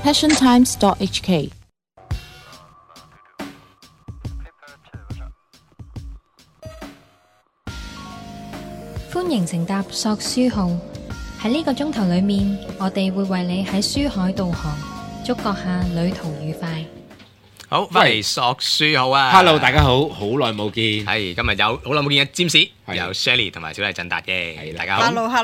passiontimes.hk。 歡迎乘搭索書號，喺呢個鐘頭裏面，我哋會為你喺書海導航，祝閣下旅途愉快。 好，翻嚟索書好啊 Hello， 大家好，好耐冇見。 係今日有好耐冇見嘅占士， 係有 Shelly 同埋小麗振達嘅， 係大家好。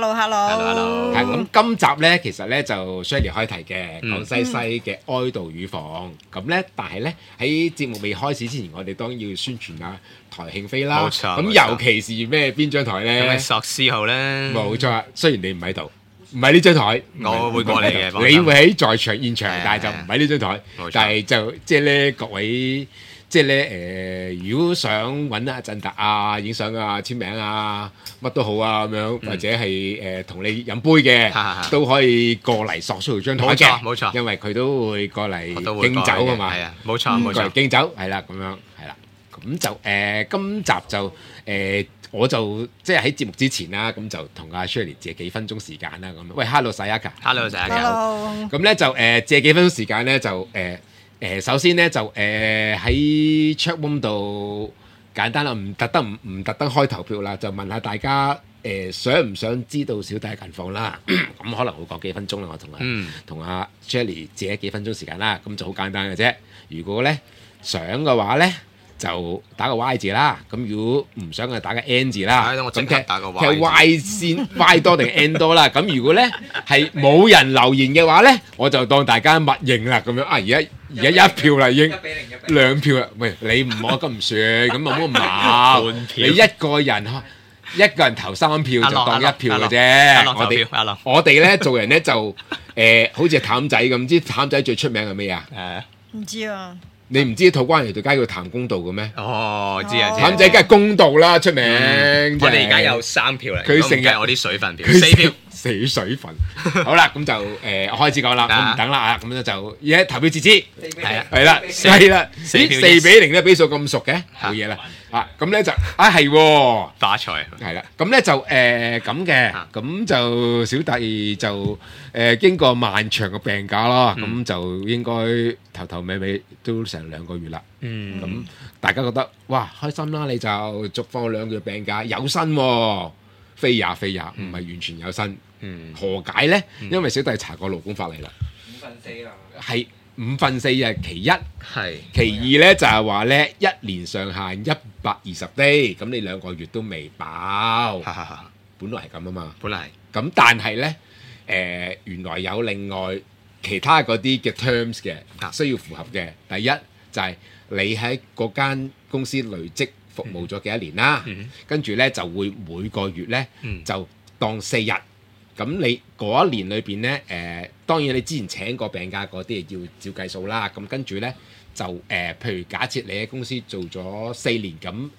Hello， 係咁，今集咧其實咧就 Shelly 開題嘅， 嗯講西西嘅哀悼乳房。咁咧，但係咧喺節目未開始之前，我哋當然要宣傳下台慶飛啦。 冇錯咁冇錯尤其是咩邊張台咁咧係？索書號咧， 冇錯，雖然你唔喺度，唔係呢張台， 我會過嚟嘅唔係放心你會喺在場現場係， 但係就唔喺呢張台冇錯。 但係就即係咧，各位即係咧如果想揾阿振達啊、影相啊、簽名啊，乜都好啊咁樣，或者係同你飲杯嘅哈哈， 都可以過嚟索書號張台冇錯嘅， 冇錯因為佢都會過嚟我都會敬過嚟嘅酒㗎嘛， 係啊，冇錯冇過嚟錯。 敬酒係啦，咁樣係啦。咁就今集就我就即係喺節目之前啦，咁就同阿 Shelly 借幾分鐘時間啦，咁喂，Hello Sayaka。 Hello，大家好。 Hello， 咁咧就借幾分鐘時間咧就首先咧就喺 chat room 度簡單啦，唔特登開投票啦，就問下大家想唔想知道小弟嘅近況啦？咁可能會講幾分鐘啦，我同阿 Shelly 借幾分鐘時間啦，咁就好簡單嘅啫。如果咧想嘅話咧，就打個 Y 字啦。咁如果唔想嘅打個 N 字啦。 等我即刻打個 Y 其實 Y 先 Y 多定 N 多啦。咁如果咧係冇人留言嘅話咧，我就當大家默認啦咁樣。啊，而家一票啦已經兩票啦。喂，你唔好咁唔算，咁冇乜矛。 半票你一個人投3票就當一票嘅阿樂啫。 投票阿樂我哋咧做人咧就好似譚仔咁，知譚仔最出名係咩啊？ 唔知啊， 你唔知土關條條街叫譚公道嘅咩？ 哦，知啊知啊。 譚仔梗係公道啦，出名。 我哋而家有3票啦， 佢成日如果唔計我啲水分票， 佢 4票。 死水分。好啦，咁就開始講啦，我唔等啦啊，咁咧就而家投票截止， 係啊係啦， 四係啦， 四票 4比0咧，比數咁熟嘅，冇嘢啦。啊，咁咧就係喎。 發財。 係啦，咁咧就咁嘅，咁就小弟就經過漫長嘅病假啦，咁就應該頭尾都成2個月啦。咁大家覺得哇開心啦，你就續放2個月病假，有薪喎，非也，唔係完全有薪。何解咧？因為小弟查過勞工法例啦，係4/5啊，其一。 係。 其二咧就係話咧1年上限120 day，咁你2個月都未飽，本來係咁啊嘛。 本嚟係。 咁但係咧原來有另外其他嗰啲嘅 terms 嘅需要符合嘅。第一就係你喺嗰間公司累積服務咗幾多年啦，跟住咧就會每個月咧就當4日。咁你嗰一年裏邊咧，當然你之前請過病假嗰啲要照計數啦。咁跟住咧就譬如假設你喺公司做咗4年，咁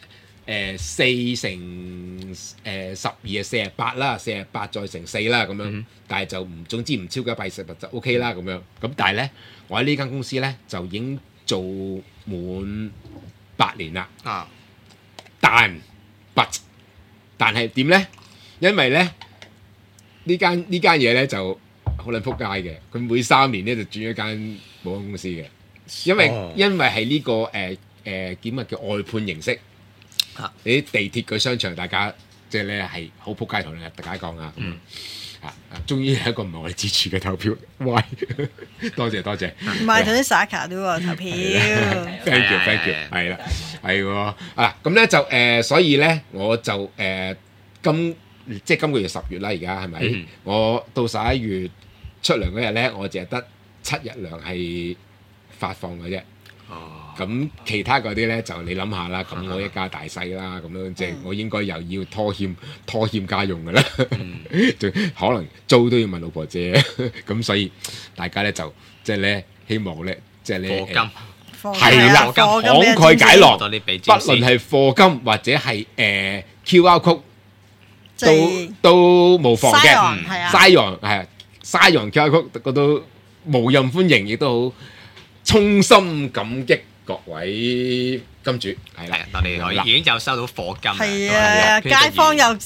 4乘12係48啦，48再乘4啦咁樣。但係就總之唔超過120日就 OK 啦咁樣。咁但係咧，我喺呢間公司咧就已經做滿8年啦。但係點咧？因為咧呢間嘢咧就好撚撲街嘅，佢每3年咧就轉一間保險公司嘅，因為係呢個叫外判形式。你啲地鐵嘅商場，大家即係咧係好撲街，同大家講啊。終於係一個唔係我哋支持嘅投票，喂，多謝。 唔係頭先 Saka 都話投票。 Thank you，係啦，係喎啊，咁咧就所以咧我就今個月10月啦，而家係咪？我到11月出糧嗰日咧，我淨係得7日糧係發放嘅啫。咁其他嗰啲咧就你諗下啦，咁我一家大細啦，咁樣即係我應該又要拖欠家用嘅啦，可能租都要問老婆借，咁所以大家咧就即係咧希望咧即係咧課金。 係啦，慷慨解囊，不論係課金或者係QR code 都無妨嘅。嘥洋係啊，嘥洋 QR code 都無任歡迎，亦都好衷心感激各位金主。係啦， 我哋已經就收到課金啦。 係啊，街坊又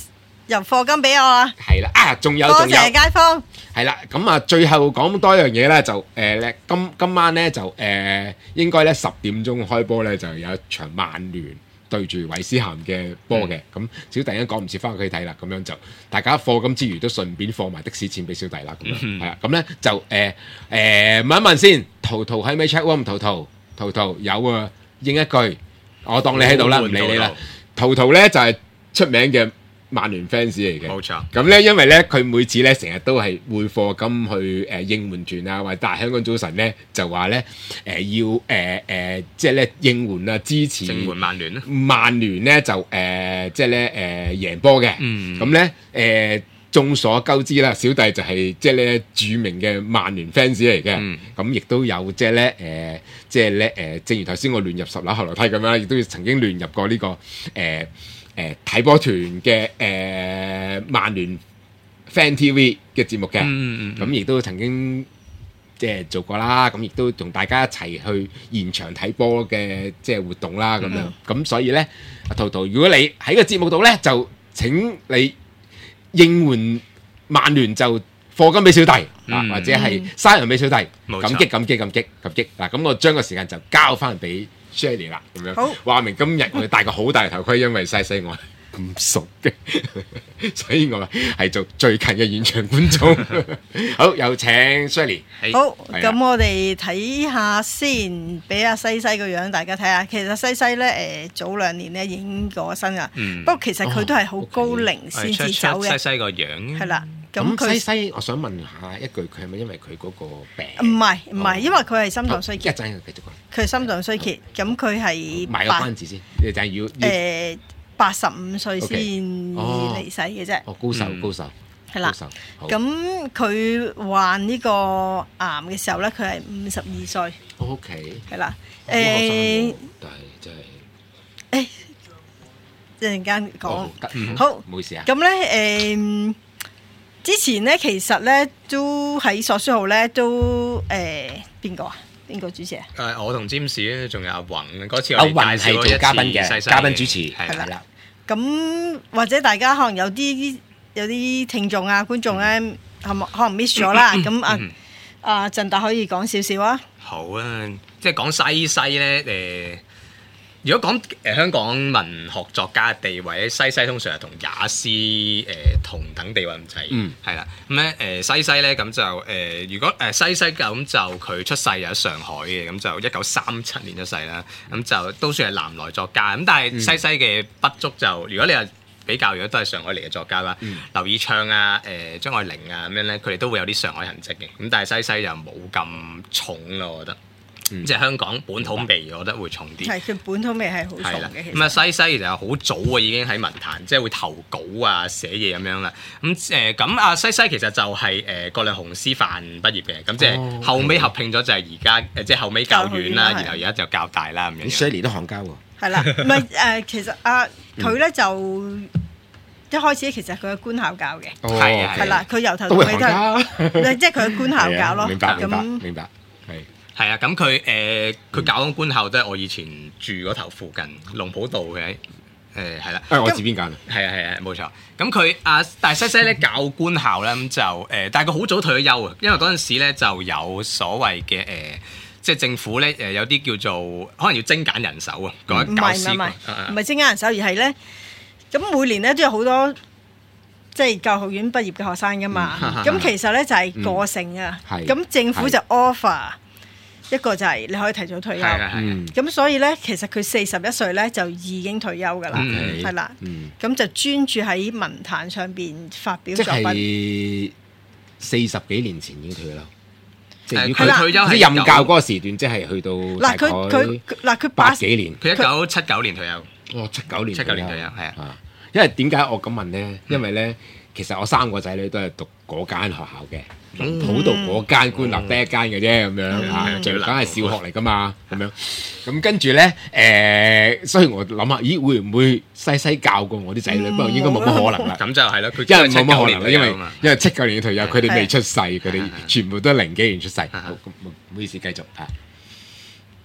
由課金俾我啊！ 係啦，仲有多謝街坊。 係啦，咁啊，最後講多一樣嘢咧，就咧今晚咧就應該咧10點鐘開波咧，就有一場曼聯對住韋斯咸嘅波嘅。咁小弟已經趕唔切翻屋企睇啦，咁樣就大家課金之餘都順便放埋的士錢俾小弟啦。咁樣係啦，咁咧就問一問先，圖喺咪 chat room？圖有啊，應一句，我當你喺度啦，唔理你啦。圖咧就係出名嘅曼聯 fans 嚟嘅， 冇錯。 咁咧，因為咧佢每次咧成日都係匯課金去應援團啊，或者大香港早晨咧就話咧要即係咧應援啊支持應援曼聯啦。 曼聯咧就即係咧贏波嘅，咁咧眾所周知啦，小弟就係即係咧著名嘅曼聯 fans 嚟嘅，咁亦都有即係咧即係咧正如頭先我亂入10樓後樓梯咁樣，亦都曾經亂入過呢個睇波團嘅曼聯 Fan TV 嘅節目嘅，咁亦都曾經即係做過啦，咁亦都同大家一齊去現場睇波嘅即係活動啦，咁樣，咁所以咧，阿圖，如果你喺個節目度咧，就請你應援曼聯就課金俾小弟，或者係生人俾小弟，感激嗱，咁我將個時間就交翻俾Shirley 啦，咁樣話明今日我哋戴個好大頭盔，因為西我咁熟嘅，所以我係做最近嘅現場觀眾。好，有請 Shirley。 好，咁我哋睇下先，俾阿西個樣大家睇下。其實西咧早2年咧已經過身啦，不過其實佢都係好高齡先至走嘅。 西個樣係啦。 咁西，我想問下一句，佢係咪因為佢嗰個病？ 唔係，因為佢係心臟衰竭。 一陣繼續講。 佢係心臟衰竭，咁佢係賣個關子先，你就係要 85歲先離世嘅啫。 高手。 係啦。咁佢患呢個癌嘅時候咧，佢係52歲。 OK。 係啦。 但係真係一陣間講。 好，唔好意思啊。 咁咧之前咧，其實咧都喺索書號咧都邊個主持啊？ 我同詹士咧，仲有阿宏嗰次阿宏我哋介紹係做嘉賓嘅嘉賓主持， 係啦。咁或者大家可能有啲聽眾啊、觀眾咧，可能 miss 咗啦。咁阿振達可以講少少啊。 好啊，即係講西咧如果講香港文學作家嘅地位，西通常係同也斯同等地位咁滯，係啦。咁咧西咧咁就如果西咁就佢出世就喺上海嘅，咁就1937年出世啦。咁就都算係南來作家。咁但係西嘅筆觸就，如果你係比較，如果都係上海嚟嘅作家啦，劉以鬯啊、張愛玲啊咁樣咧，佢哋都會有啲上海痕跡嘅。咁但係西就冇咁重咯，我覺得。即係香港本土味，我覺得會重啲。 係佢本土味係好重嘅。 咁啊西其實好早啊，已經喺文壇即係會投稿啊、寫嘢咁樣啦。咁啊西其實就係葛量洪師範畢業嘅，咁即係後尾合併咗就係而家即係後尾教院啦，然後而家就教大啦咁樣。 Shirley 都行交喎。 係啦，唔係其實佢咧就一開始其實佢係官校教嘅，係啦，佢由頭到尾都係即係佢係官校教咯。 明白。 係啊，咁佢教緊官校都係我以前住嗰頭附近龍普道嘅，係啦。 我知邊間啊？ 係啊，冇錯。咁佢但係西咧教官校咧咁就但係佢好早退咗休啊，因為嗰陣時咧就有所謂嘅即係政府咧有啲叫做可能要精簡人手啊，嗰啲教師唔係精簡人手，而係咧咁每年咧都有好多即係教學院畢業嘅學生噶嘛。咁其實咧就係過剩啊。咁政府就 offer。一個就係你可以提早退休，咁所以咧，其實佢41歲咧就已經退休㗎啦，係啦，咁就專注喺文壇上邊發表作品。 即係40幾年前已經退休，即係佢退休係任教嗰個時段，即係去到大概佢 80幾年， 佢1979年退休。 哦，79年退休， 係啊。 因為點解我咁問咧？因為咧，其實我3個仔女都係讀嗰間學校嘅。普渡嗰間官立得一間嘅啫，咁樣嚇，就梗係小學嚟噶嘛，咁樣。咁跟住咧，所以我諗下，咦，會唔會西教過我啲仔女？不過應該冇乜可能啦。 咁就係啦， 因為冇乜可能啦，因為79年退休，佢哋未出世，佢哋全部都係0幾年出世。好，唔好意思，繼續嚇。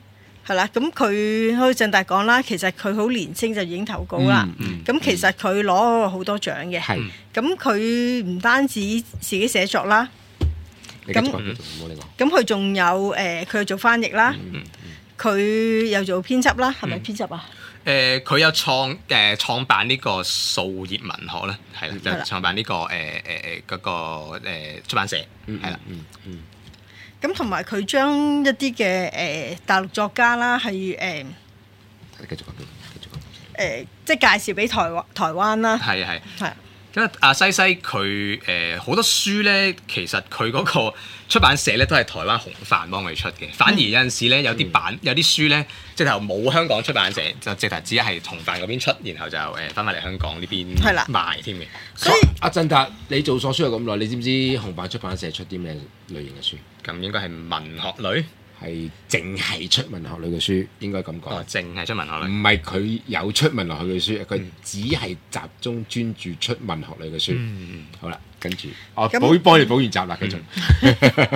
係啦，咁佢好似鄭達講啦，其實佢好年青就已經投稿啦。咁其實佢攞好多獎嘅。咁佢唔單止自己寫作啦，咁佢仲有佢做翻譯啦，佢又做編輯啦，係咪編輯啊？ 佢有創辦呢個素葉文學啦，係啦，就創辦呢個嗰個出版社，係啦。 咁同埋佢將一啲嘅大陸作家啦，係繼續講即係介紹俾台灣啦。 係。咁阿西佢好多書咧，其實佢嗰個出版社咧都係台灣紅帆幫佢出嘅。反而有陣時咧，有啲書咧，直頭冇香港出版社，就直頭只係紅帆嗰邊出，然後就翻返嚟香港呢邊賣添嘅。 所以阿振達，你做咗書咁耐，你知唔知紅帆出版社出啲咩類型嘅書？ 咁應該係文學類。 係淨係出文學類嘅書，應該咁講。 淨係出文學類， 唔係佢有出文學類嘅書，佢只係集中專注出文學類嘅書。好啦，跟住我幫你補完習啦，繼續。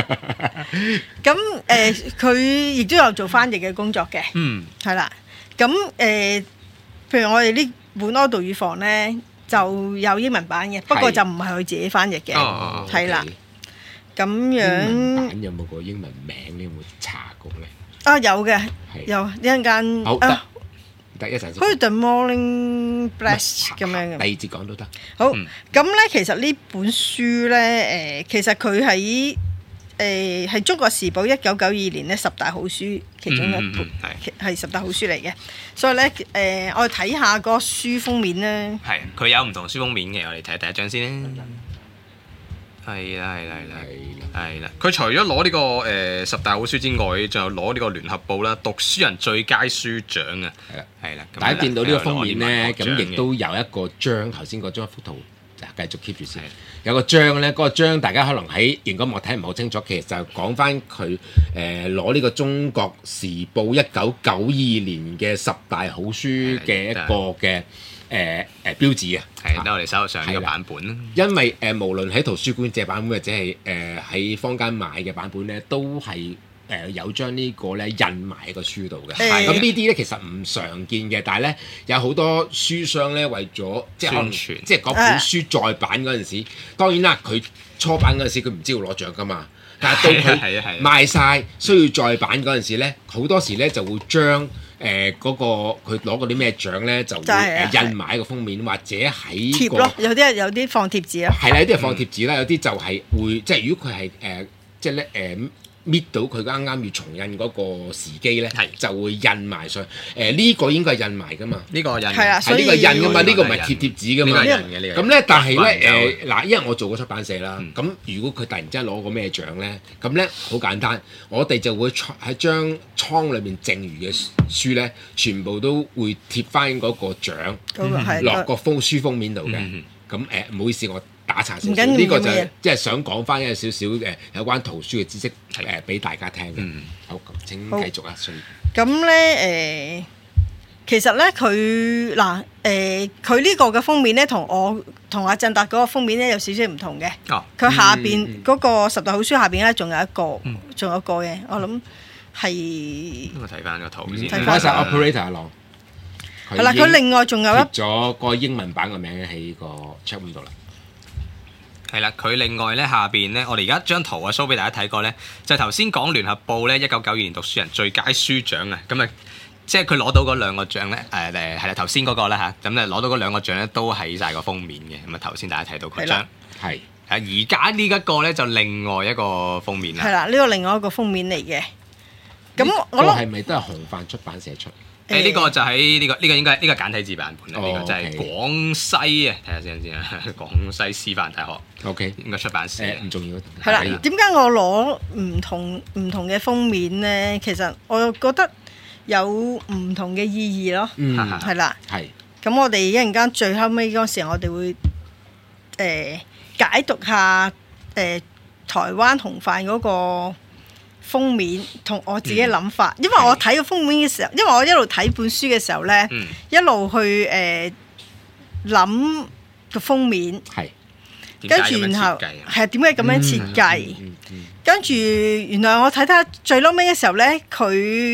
咁佢亦都有做翻譯嘅工作嘅。係啦。咁譬如我哋呢本《柯道與房》咧，就有英文版嘅，不過就唔係佢自己翻譯嘅。係啦。咁樣英文版有冇個英文名？你有冇查過咧？ 有嘅，有一陣間。 好得一陣先。 好似 The Morning Blast 咁樣嘅。 第二節講都得。 好，咁咧其實呢本書咧，其實佢喺係《中國時報》1992年咧10大好書其中一本，係10大好書嚟嘅。所以咧，我哋睇下個書封面咧。 係，佢有唔同書封面嘅，我哋睇第一張先啦。係啦，佢除咗攞呢個10大好書之外，仲有攞呢個聯合報啦讀書人最佳書獎啊！係啦， 大家見到呢個封面咧，咁亦都有一個章，頭先嗰張幅圖就繼續 keep 住先。有個章咧，嗰個章大家可能喺熒光幕睇唔係好清楚，其實就講翻佢攞呢個《中國時報》1992年嘅10大好書嘅一個嘅。標誌啊， 係喺我哋手上呢個版本啦。 因為無論喺圖書館借版本或者係喺坊間買嘅版本咧，都係有將呢個咧印埋喺個書度嘅。咁呢啲咧其實唔常見嘅，但係咧有好多書商咧為咗即係宣傳，即係嗰本書再版嗰陣時，當然啦，佢初版嗰陣時佢唔知道攞獎㗎嘛，但係到佢賣晒需要再版嗰陣時咧，好多時咧就會將嗰個佢攞嗰啲咩獎咧，就會印埋喺個封面，或者喺貼咯，有啲放貼紙啊。係啦， 有啲係放貼紙啦，有啲就係會即係如果佢係即係咧搣到佢啱啱要重印嗰個時機咧，就會印埋上。呢個應該係印埋噶嘛？ 呢個印係啦， 係呢個印噶嘛？呢個唔係貼紙噶嘛？咁咧，但係咧嗱，因為我做過出版社啦，咁如果佢突然之間攞個咩獎咧，咁咧好簡單，我哋就會喺張倉裏面剩餘嘅書咧，全部都會貼翻嗰個獎落個書封面度嘅。咁唔好意思，我打岔少少，呢個就即係想講翻一少少有關圖書嘅知識俾大家聽嘅。好，咁請繼續啊， 咁咧其實咧佢佢呢個嘅封面咧，同阿振達嗰個封面咧有少少唔同嘅。佢下邊嗰個10大好書下邊咧，仲有一個嘅，我諗係。我睇翻個圖先。 唔該晒 Operator 阿朗。 係啦，佢另外仲有貼咗個英文版嘅名喺個 chat room 度啦。 係啦，佢另外咧下邊咧，我哋而家張圖啊 show 俾大家睇過咧，就係頭先講聯合報咧1992年讀書人最佳書獎啊，咁啊，即係佢攞到嗰兩個獎咧，係啦頭先嗰個啦嚇，咁咧攞到嗰兩個獎咧都喺晒個封面嘅，咁啊頭先大家睇到佢張係而家呢一個咧就另外一個封面啦。 係啦，呢個另外一個封面嚟嘅。咁我係咪都係紅帆出版社出？ 呢個就喺呢個應該呢個簡體字版本啦，呢個就係廣西啊，睇下先啊，廣西師範大學 OK 應該出版社唔重要。 係啦，點解我攞唔同嘅封面咧？其實我又覺得有唔同嘅意義咯，係啦，係。咁我哋一陣間最後尾嗰時，我哋會解讀下台灣紅帆嗰個封面同我自己嘅諗法，因為我睇個封面嘅時候，因為我一路睇本書嘅時候咧，一路去諗個封面，跟住然後係點解咁樣設計，跟住原來我睇最撈尾嘅時候咧，佢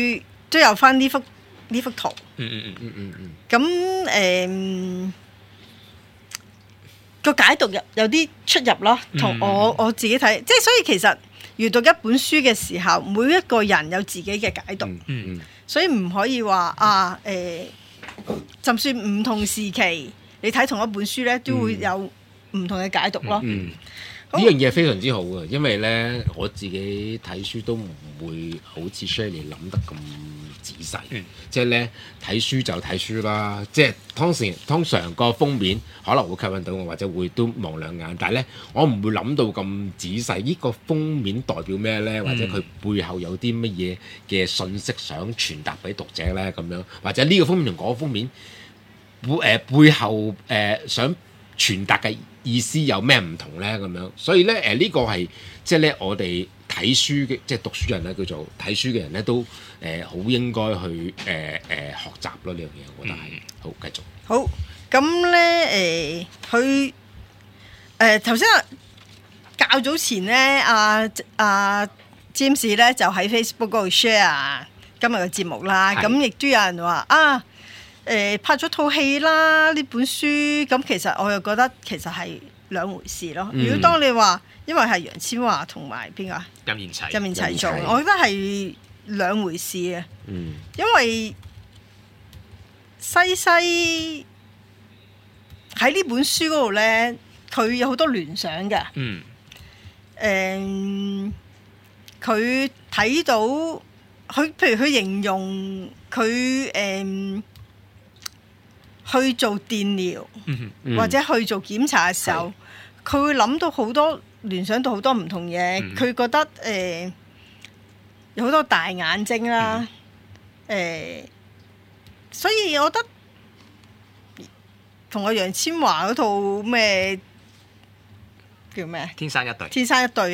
都有翻呢幅圖。咁個解讀有啲出入咯，同我自己睇，即係所以其實閱讀一本書嘅時候，每一個人有自己嘅解讀，所以唔可以話就算唔同時期你睇同一本書咧，都會有唔同嘅解讀咯。 呢樣嘢非常之好嘅，因為咧我自己睇書都唔會好似 Shirley 諗得咁仔細，即係咧睇書就睇書啦，即係通常個封面可能會吸引到我，或者會都望兩眼，但係咧我唔會諗到咁仔細，呢個封面代表咩咧？或者佢背後有啲乜嘢嘅信息想傳達俾讀者咧咁樣，或者呢個封面同嗰個封面背後想傳達嘅意思有咩唔同咧？咁樣，所以咧呢個係即係咧我哋睇書嘅即係讀書人咧，叫做睇書嘅人咧都好應該去學習咯，呢樣嘢，我覺得係好繼續。 好，咁咧佢頭先較早前咧阿 James 咧就喺 Facebook 嗰度 share 今日嘅節目啦，咁亦都有人話拍咗套戲啦呢本書，咁其實我又覺得其實係兩回事咯。如果當你話因為係楊千嬅同埋邊個任賢齊做，我覺得係兩回事嘅。因為西西喺呢本書嗰度咧，佢有好多聯想嘅。佢睇到佢，譬如佢形容佢去做電療，或者去做檢查嘅時候，佢會諗到好多聯想到好多唔同嘢。佢覺得有好多大眼睛啦，所以我覺得同阿楊千嬅嗰套咩叫咩？ 天生一對， 天生一對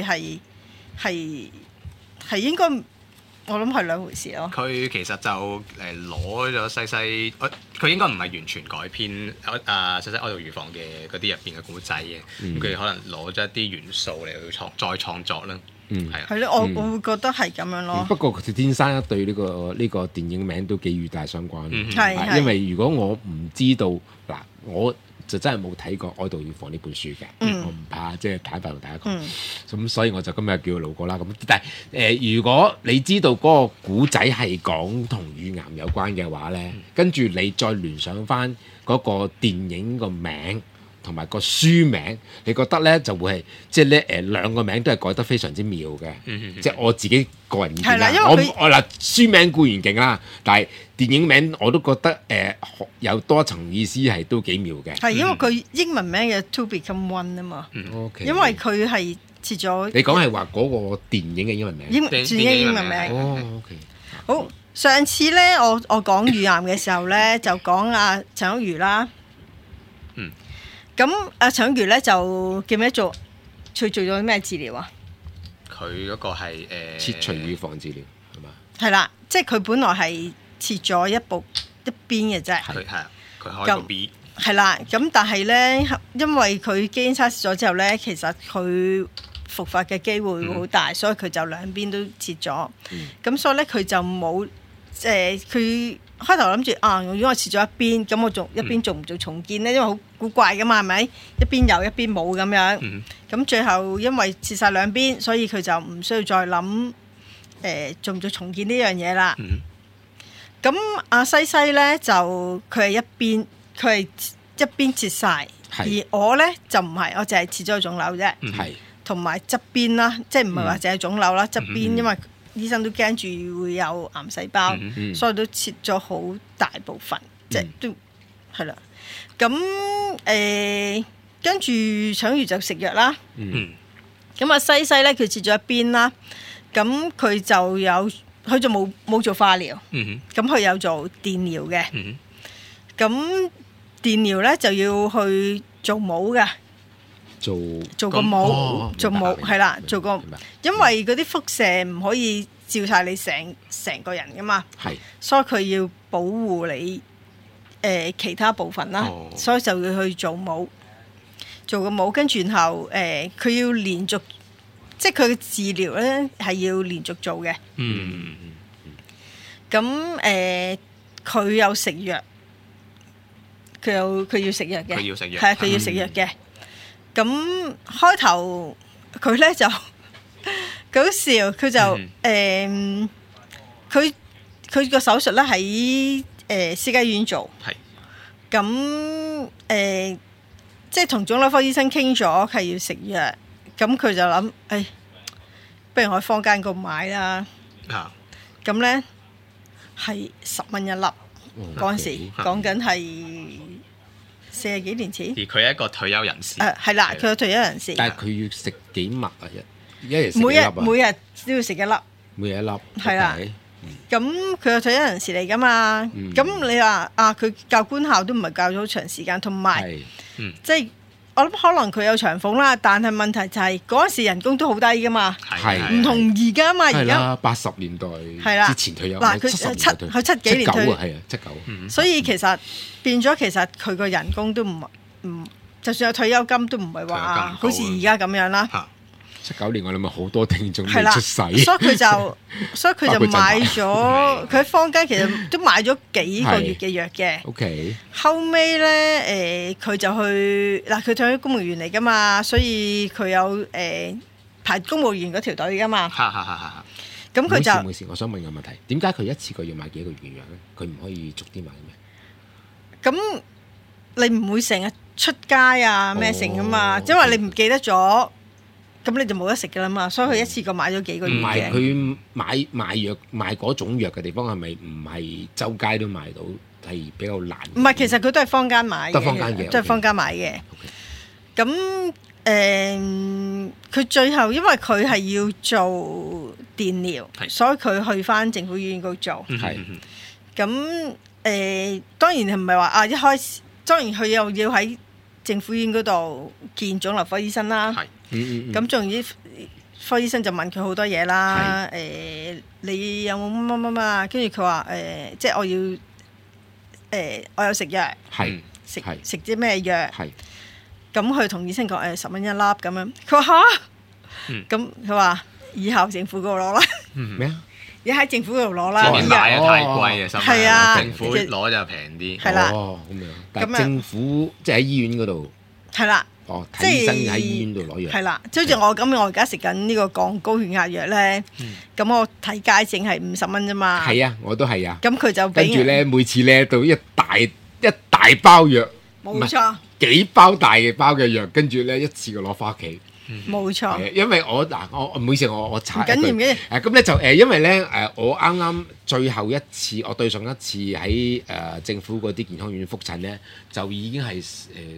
係應該。我諗係兩回事咯。 佢其實就攞咗西西，佢應該唔係完全改編西西愛到預防嘅嗰啲入邊嘅古仔嘅，咁佢可能攞咗一啲元素嚟去再創作啦。 係咯，我會覺得係咁樣咯。 不過佢天生一對呢個電影名都幾與大相關。 係因為如果我唔知道嗱，我就真係冇睇過《愛到預防》呢本書嘅，我唔怕即係坦白同大家講。咁所以我就今日叫佢路過啦。咁但係如果你知道嗰個古仔係講同乳癌有關嘅話咧，跟住你再聯想翻嗰個電影個名同埋個書名，你覺得咧就會係即係咧兩個名都係改得非常之妙嘅。即係我自己個人意見啦。我嗱書名固然勁啦，但係電影名我都覺得有多層意思係都幾妙嘅。係因為佢英文名嘅 To Become One 啊嘛。因為佢係設咗。你講係話嗰個電影嘅英文名。 電影英文名。OK。好，上次咧我講乳癌嘅時候咧，就講阿陳玉如啦。咁阿陳玉如咧就記唔記得佢做咗咩治療啊？ 佢嗰個係切除乳房治療係嘛？ 係啦，即係佢本來係切咗一邊嘅啫。 佢開個 B。 係啦，咁但係咧，因為佢基因測試咗之後咧，其實佢復發嘅機會會好大，所以佢就兩邊都切咗。咁所以咧，佢就冇佢開頭諗住如果我切咗一邊，咁我一邊做唔做重建咧？因為好古怪噶嘛，係咪？一邊有一邊冇咁樣。咁最後因為切晒兩邊，所以佢就唔需要再諗做唔做重建呢樣嘢啦。咁阿西西咧就佢係一邊切晒，而我咧就唔係，我淨係切咗個腫瘤啫。同埋側邊啦，即係唔係話淨係腫瘤啦，側邊因為醫生都驚住會有癌細胞，所以都切咗好大部分，即係都係啦。咁跟住搶完就食藥啦。咁啊西西咧佢切咗一邊啦，咁佢就冇做化療，咁佢有做電療嘅。咁電療咧就要去做帽嘅。做個帽，做帽係啦，做個，因為嗰啲輻射唔可以照晒你成個人噶嘛，所以佢要保護你其他部分啦，所以就要去做帽，做個帽，跟住然後佢要連續，即係佢嘅治療咧係要連續做嘅。 咁佢有食藥，佢要食藥嘅， 佢要食藥， 係啊，佢要食藥嘅。咁開頭佢咧就佢好笑，佢就佢個手術咧喺私家醫院做， 係咁即係同腫瘤科醫生傾咗係要食藥，咁佢就諗不如我喺坊間嗰度買啦。 啊， 咁咧係10蚊一粒，嗰陣時講緊係40幾年前。 而佢係一個退休人士。 係啦，佢係退休人士。 但係佢要食幾麥啊？一日食幾每粒啊？ 日都要食一粒。 每日一粒。 係啦 OK 咁佢係退休人士嚟噶嘛？咁你話佢教官校都唔係教咗好長時間，同埋係即係我諗可能佢有長俸啦，但係問題就係嗰陣時人工都好低噶嘛， 係唔同而家嘛。而家 80年代係啦之前退休， 嗱佢7幾年退， 係啊79。 所以其實變咗其實佢個人工都唔，就算有退休金都唔係話好似而家咁樣啦。 79年我諗咪好多聽眾未係啦， 出世， 所以佢就買咗，佢喺坊間其實都買咗幾個月嘅藥嘅。 OK。 後尾咧佢就去嗱，佢退休公務員嚟噶嘛，所以佢有排公務員嗰條隊噶嘛。咁佢就唔好意思，我想問個問題，點解佢一次過要買幾個月嘅藥咧？佢唔可以逐啲買咩？ 咁你唔會成日出街啊咩成噶嘛？因為你唔記得咗。咁你就冇得食噶啦嘛，所以佢一次過買咗幾個月嘅。 唔係佢買藥賣嗰種藥嘅地方係咪唔係周街都買到？係比較難。 唔係，其實佢都係坊間買嘅， 都係坊間嘅， 都係坊間買嘅。咁佢最後因為佢係要做電療，所以佢去翻政府醫院嗰度做。 係。 咁當然係唔係話一開始，當然佢又要喺政府醫院嗰度見腫瘤科醫生啦。咁仲要科醫生就問佢好多嘢啦，你有冇乜乜乜啊？跟住佢話即係我有食藥，食啲咩藥？咁佢同醫生講10蚊一粒咁樣，佢話嚇，咁佢話以後政府嗰度攞啦。 咩啊？ 而喺政府嗰度攞啦， 買啊太貴啊， 係啊， 政府攞就平啲。 係啦， 咁樣，但係政府即係喺醫院嗰度。 係啦。 睇醫生喺醫院度攞藥。 係啦，即好似我咁，我而家食緊呢個降高血壓藥咧，咁我睇街症係50蚊啫嘛。 係啊，我都係啊。 咁佢就跟住咧，每次咧到一大包藥， 冇錯， 幾包大嘅包嘅藥，跟住咧一次過攞翻屋企。 冇錯。 因為我唔好意思，我查一句。 唔緊要嘅。 咁咧就因為咧我啱啱最後一次，我對上一次喺政府嗰啲健康院覆診咧，就已經係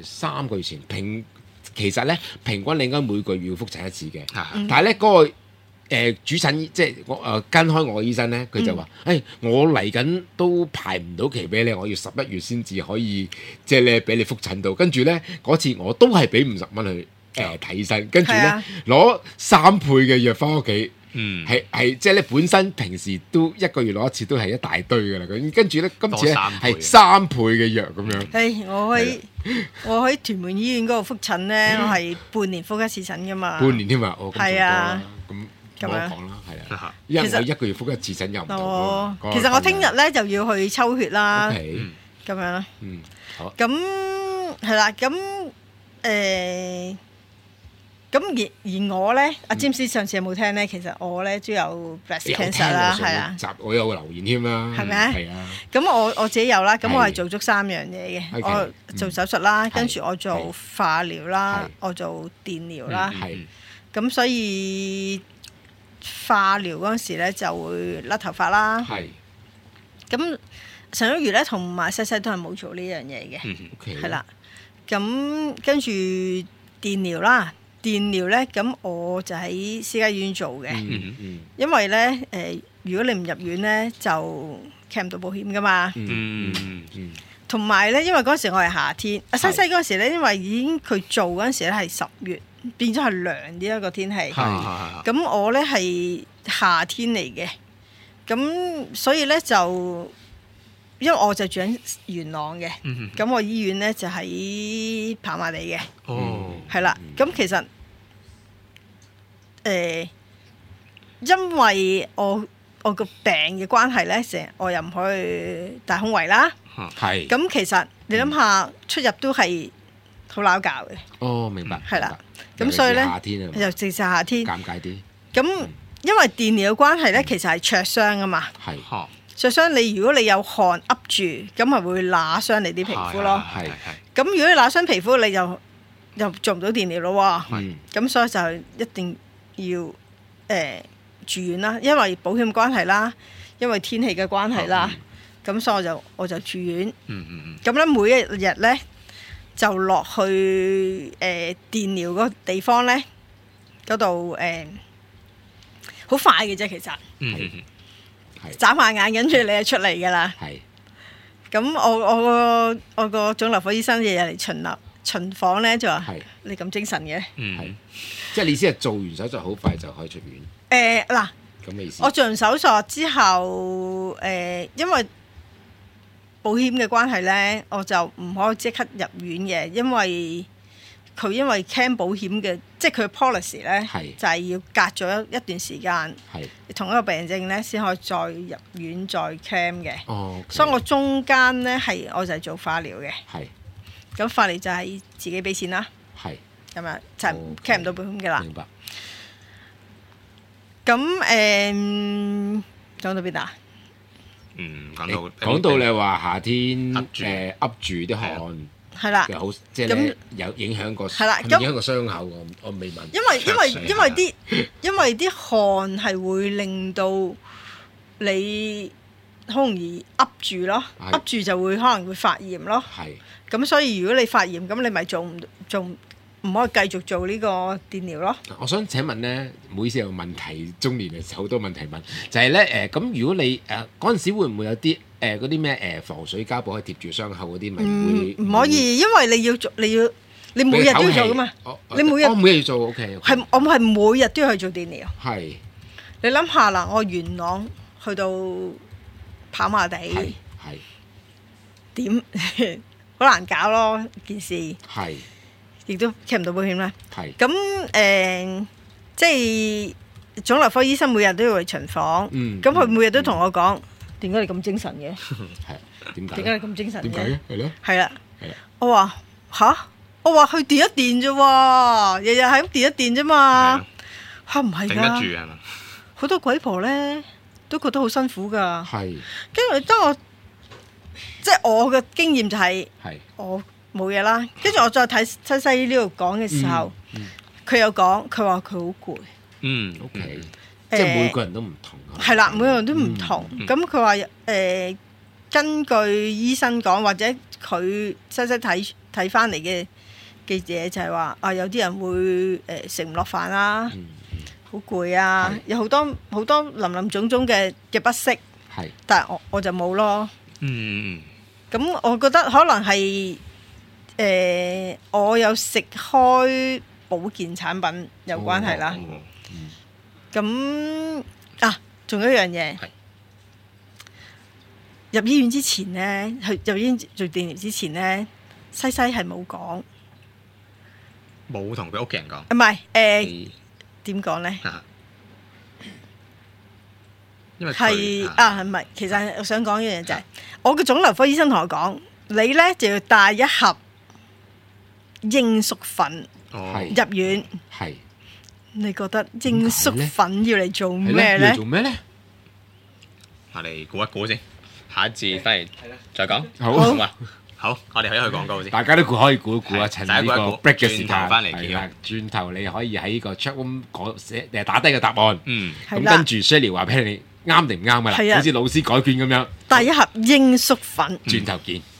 3個月前其實咧，平均你應該每個月要覆診一次嘅，但係咧嗰個主診即係我跟開我嘅醫生咧，佢就話：我嚟緊都排唔到期俾你，我要11月先至可以即係咧俾你覆診到。跟住咧嗰次我都係俾50蚊去睇醫生，跟住咧攞3倍嘅藥翻屋企。係即係咧，本身平時都1個月攞一次都係一大堆㗎啦。咁跟住咧，今次咧係3倍嘅藥咁樣。 我喺屯門醫院嗰度覆診咧，我係半年覆一次診㗎嘛。 半年添啊！ 係啊， 咁我講啦，係啊。 其實我1個月覆一次診又唔同。 其實我聽日咧就要去抽血啦。咁樣啦。 好。 咁係啦，咁而我咧，阿詹士上次有冇聽咧？其實我咧都有 breast cancer 啦，係啊。 我有留言添啦。 係咪？ 係啊。 咁我自己有啦，咁我係做足3樣嘢嘅。我做手術啦，跟住我做化療啦，我做電療啦。咁所以化療嗰陣時咧就會甩頭髮啦。咁陳玉如咧同埋西西都係冇做呢樣嘢嘅。係啦。咁跟住電療啦。電療咧，咁我就喺私家醫院做嘅，因為咧如果你唔入院咧，就 claim 唔到保險噶嘛。同埋咧，因為嗰時我係夏天，西西嗰時咧，因為已經佢做嗰陣時咧係10月，變咗係涼啲一個天氣。咁我咧係夏天嚟嘅，咁所以咧就因為我就住喺元朗嘅，咁我醫院咧就喺跑馬地嘅。係啦，咁其實因為我我個病嘅關係咧，成日我又唔可以大胸圍啦。 係。 咁其實你諗下出入都係好鬧交嘅。 哦，明白。 係啦。咁所以咧， 夏天啊， 又直至夏天。 尷尬啲。 咁因為電療嘅關係咧，其實係灼傷啊嘛。 係。 灼傷你如果你有汗噏住，咁咪會揦傷你啲皮膚咯。 係。 咁如果你揦傷皮膚，你又做唔到電療咯喎。咁所以就一定要住院啦，因為保險關係啦，因為天氣嘅關係啦，咁所以我就住院。咁咧每一日咧就落去電療嗰個地方咧嗰度好快嘅啫，其實。眨下眼跟住你就出嚟㗎啦。咁我個腫瘤科醫生日日嚟巡房咧，就話你咁精神嘅。 即係你意思係做完手術好快就可以出院？ 嗱， 咁嘅意思。 我做完手術之後，因為保險嘅關係咧，我就唔可以即刻入院嘅，因為 claim 保險嘅，即係佢嘅 policy 咧，就係要隔咗一段時間，同一個病症咧先可以再入院再 claim 嘅。所以我中間咧我就係做化療嘅。咁化療就係自己俾錢啦。咁啊，就 claim 唔到保險㗎啦。 明白。 咁講到邊度啊？ 講到你話夏天噏住啲汗， 係啦， 好即係有影響個係啦， 影響個傷口。我未問。 因為啲汗係會令到你好容易噏住咯，噏住就會可能會發炎咯。咁所以如果你發炎，咁你咪做唔可以繼續做呢個電療咯。 我想請問咧，唔好意思有問題，中年嘅時候好多問題問，就係咧咁如果你嗰陣時會唔會有啲嗰啲咩防水膠布可以貼住傷口嗰啲咪會？唔可以，因為你每日都要做噶嘛。你每日要做 OK。 我係每日都要去做電療。 係。 你諗下啦，我元朗去到跑馬地，點好難搞咯件事。 係。 亦都 claim 唔到保險啦。 係。 即係腫瘤科醫生每日都要去巡房。咁佢每日都同我講：點解你咁精神嘅？ 係點解？ 點解你咁精神嘅？ 點解咧？係咯。 係啦。我話吓？我話去電一電啫喎，日日係咁電一電啫嘛。嚇唔係㗎？頂得住係嘛？好多鬼婆咧都覺得好辛苦㗎。 係。 跟住當我即係我嘅經驗就係我。冇嘢啦，跟住我再睇西西呢度講嘅時候，佢有講，佢話佢好攰。 OK，即係每個人都唔同。 係啦，每個人都唔同。咁佢話根據醫生講，或者佢西西睇翻嚟嘅嘢就係話有啲人會食唔落飯啦，好攰啊，有好多林林總總嘅不適。但係我就冇咯。咁我覺得可能係。我有食開保健產品有關係啦。咁仲有一樣嘢，入醫院之前咧，入醫院做電療之前咧，西西係冇講， 冇同佢屋企人講。 唔係點講咧？ 因為係唔係？其實我想講一樣嘢就係，我嘅腫瘤科醫生同我講，你咧就要帶一盒罌粟粉入院。 係。 你覺得罌粟粉要嚟做咩咧？ 做咩咧？ 我哋估一估先，下一節翻嚟再講。 好嘛？好，我哋可以去廣告先。 大家都可以估一估啊！趁呢個 break 嘅時間， 翻嚟係啦，轉頭你可以喺呢個 chat room 打低個答案。咁跟住 Shirley 話俾你啱定唔啱噶啦，好似老師改卷咁樣。 帶一盒罌粟粉。 轉頭見。